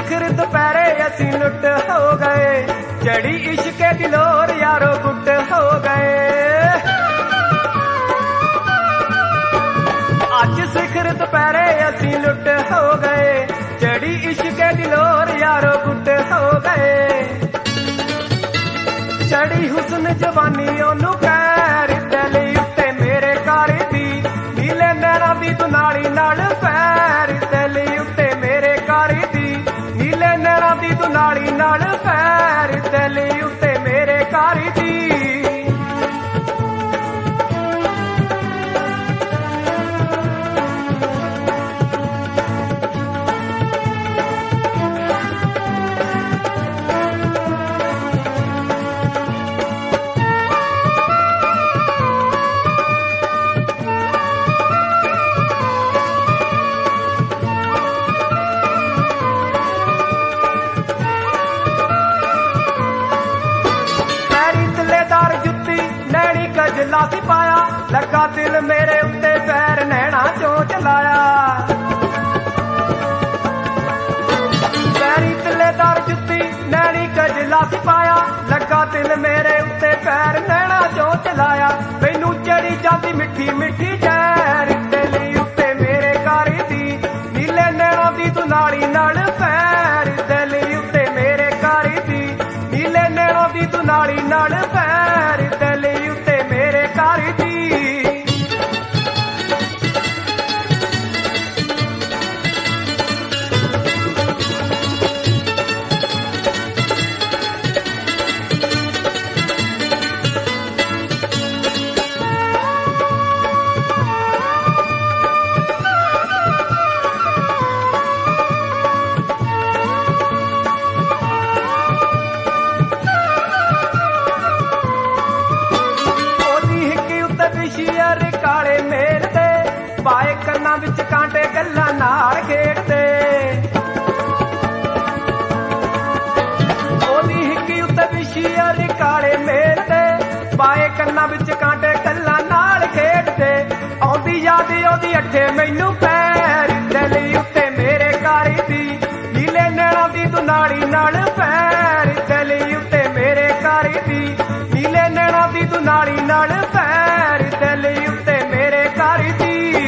ਸਿਖਰ ਦੁਪਹਿਰੇ ਅਸੀਂ ਲੁੱਟ ਹੋ ਗਏ, ਚੜੀ ਇਸ਼ਕੇ ਦੀ ਲੋਰ ਯਾਰੋ ਗੁੱਟ ਹੋ ਗਏ। ਅੱਜ ਸਿਖਰ ਦੁਪਹਿਰੇ ਅਸੀਂ ਲੁੱਟ ਹੋ ਗਏ, ਚੜੀ ਇਸ਼ਕੇ ਦੀ ਲੋਰ ਯਾਰੋ ਗੁੱਟ ਹੋ ਗਏ। ਚੜੀ ਹੁਸਨ ਜਵਾਨੀ ਉਹਨੂੰ ਕਹਿਰ ਦਿਲ ਉੱਤੇ ਮੇਰੇ ਘਰ ਦੀ, ਨੀਲੇ ਨੈਣਾਂ ਦੀ ਤੂੰ ਨਾਲੀ ਨਾਲ ਪੈਰ ਦਿਲ ਉੱਤੇ ਮੇਰੇ ਘਰ ਦੀ, ਨੀਲੇ ਨੈਣਾਂ ਦੀ ਤੂੰ ਨਾਲੀ ਨਾਲ ਪੈਰ ਦਿਲ ਉੱਤੇ ਮੇਰੇ ਘਰ ਦੀ। ਗਜਲਾ ਸੀ ਪਾਇਆ, ਲੱਗਾ ਦਿਲ ਮੇਰੇ ਉੱਤੇ ਪੈਰ ਨੈਣਾ ਚੋਂ ਚਲਾਇਆ। ਪੈਰੀ ਤਿੱਲੇਦਾਰ ਜੁੱਤੀ ਨੈਣੀ ਗਜਲਾ ਸੀ ਪਾਇਆ, ਲੱਗਾ ਦਿਲ ਮੇਰੇ ਉੱਤੇ ਪੈਰ ਨੈਣਾ ਚੋਂ ਚਲਾਇਆ। ਮੈਨੂੰ ਚੜੀ ਜਾਂਦੀ ਮਿੱਠੀ ਮਿੱਠੀ ਜ਼ਹਿਰ ਦਿਲ ਉੱਤੇ ਮੇਰੇ ਘਰ ਦੀ, ਨੀਲੇ ਨੈਣਾ ਦੀ ਤੂੰ ਨਾਲੀ ਨਾਲ ਪੈਰ ਦਿਲ ਉੱਤੇ ਮੇਰੇ ਘਰ ਦੀ, ਨੀਲੇ ਨੈਣਾ ਦੀ ਤੂੰ ਨਾਲੀ ਨਾਲ ਪੈਰ ਦਿਲ ਉੱਤੇ ਮੇਰੇ ਘਰ ਦੀ। ਕਾਲੇ ਮੇਲ ਦੇ ਪਾਏ ਕੰਨਾਂ ਵਿੱਚ ਕਾਂਟੇ ਗੱਲਾਂ ਨਾਲ ਖੇਡਦੇ, ਉਹਦੀ ਹਿੱਕੀ ਉੱਤੇ ਵਿਸ਼ੀਅਰ ਕਾਲੇ ਮੇਲ ਦੇ ਪਾਏ ਕੰਨਾਂ ਵਿੱਚ ਕਾਂਟੇ ਗੱਲਾਂ ਨਾਲ ਖੇਡਦੇ। ਆਉਂਦੀ ਯਾਦ ਉਹਦੀ ਅੱਠੇ ਮੈਨੂੰ ਪੈਰ ਦਿਲ ਉੱਤੇ ਮੇਰੇ ਘਰ ਦੀ, ਨੀਲੇ ਨੈਣਾਂ ਦੀ ਤੂੰ ਨਾਲੀ ਨਾਲ ਪੈਰ ਦਿਲ ਉੱਤੇ ਮੇਰੇ ਘਰ ਦੀ, ਨੀਲੇ ਨੈਣਾਂ ਦੀ ਤੂੰ ਨਾਲੀ ਨਾਲ ਪੈਰ ਦਿਲ ਉੱਤੇ ਮੇਰੇ ਘਰ ਦੀ।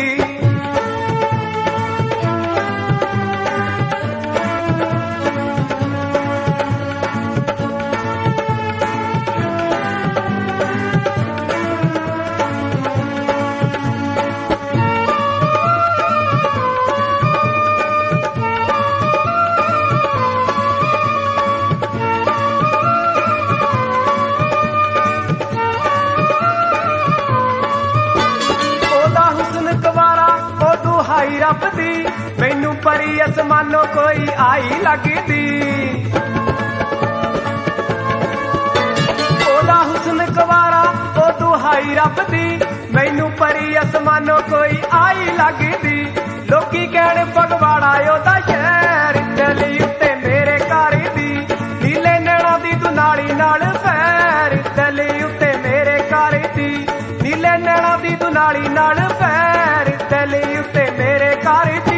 ਹਾਈ ਰੱਬ ਦੀ ਮੈਨੂੰ ਪਰੀ ਅਸਮਾਨੋਂ ਕੋਈ ਆਈ ਲੱਗਦੀ, ਉਹਦਾ ਹੁਸਨ ਕੁਵਾਰਾ ਉਹ ਦੁਹਾਈ ਰੱਬ ਦੀ ਮੈਨੂੰ ਪਰੀ ਅਸਮਾਨੋਂ ਕੋਈ ਆਈ ਲੱਗਦੀ। ਲੋਕੀ ਕਹਿਣ ਫਗਵਾੜਾ ਉਹਦਾ ਸ਼ਹਿਰ ਦਿਲ ਉੱਤੇ ਮੇਰੇ ਘਰ ਦੀ, ਨੀਲੇ ਨੈਣਾਂ ਦੀ ਤੂੰ ਨਾਲੀ ਨਾਲ ਪੈਰ ਦਿਲ ਉੱਤੇ ਮੇਰੇ ਘਰ ਦੀ, ਨੀਲੇ ਨੈਣਾਂ ਦੀ ਤੂੰ ਨਾਲੀ ਨਾਲ ਪੈਰ ਦਿਲ ਉੱਤੇ ਮੇਰੇ ਘਰ ਦੀ।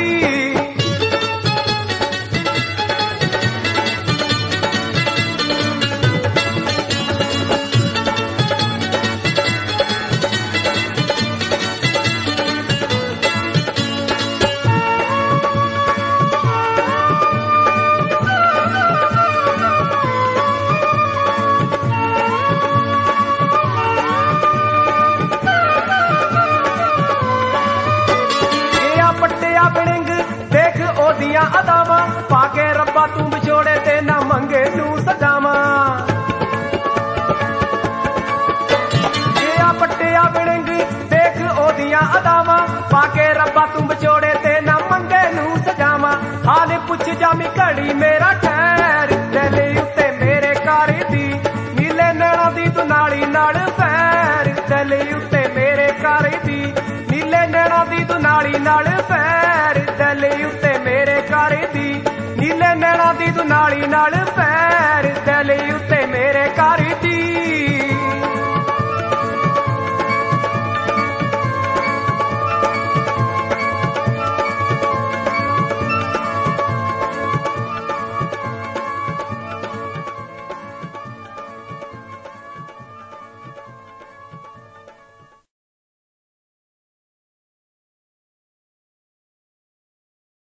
ਉਹਦੀਆਂ ਅਦਾਵਾਂ ਪਾ ਕੇ ਰੱਬਾ ਤੂੰ ਵਿਛੋੜੇ ਤੇ ਨਾ ਮੰਗੇ ਤੂੰ ਸਜਾਵਾਂ। ਇਹ ਆ ਪੱਟਿਆ ਬਿੜੰਗ ਦੇਖ ਉਹਦੀਆਂ ਅਦਾਵਾਂ ਪਾ ਕੇ ਰੱਬਾ ਤੂੰ ਵਿਛੋੜੇ ਤੇ ਨਾ ਮੰਗੇ ਨੂੰ ਸਜਾਵਾਂ। ਹਾਲ ਪੁੱਛ ਜਾਮੀ ਘੜੀ ਮੇਰਾ ਠਹਿਰ ਦਿਲ ਉੱਤੇ ਮੇਰੇ ਘਰ ਦੀ, ਨੀਲੇ ਨੈਣਾਂ ਦੀ ਤੂੰ ਨਾਲੀ ਨਾਲ ਪੈਰ ਦਿਲ ਉੱਤੇ ਮੇਰੇ ਘਰ ਦੀ, ਨੀਲੇ ਨੈਣਾਂ ਦੀ ਤੂੰ ਨਾਲੀ ਨਾਲ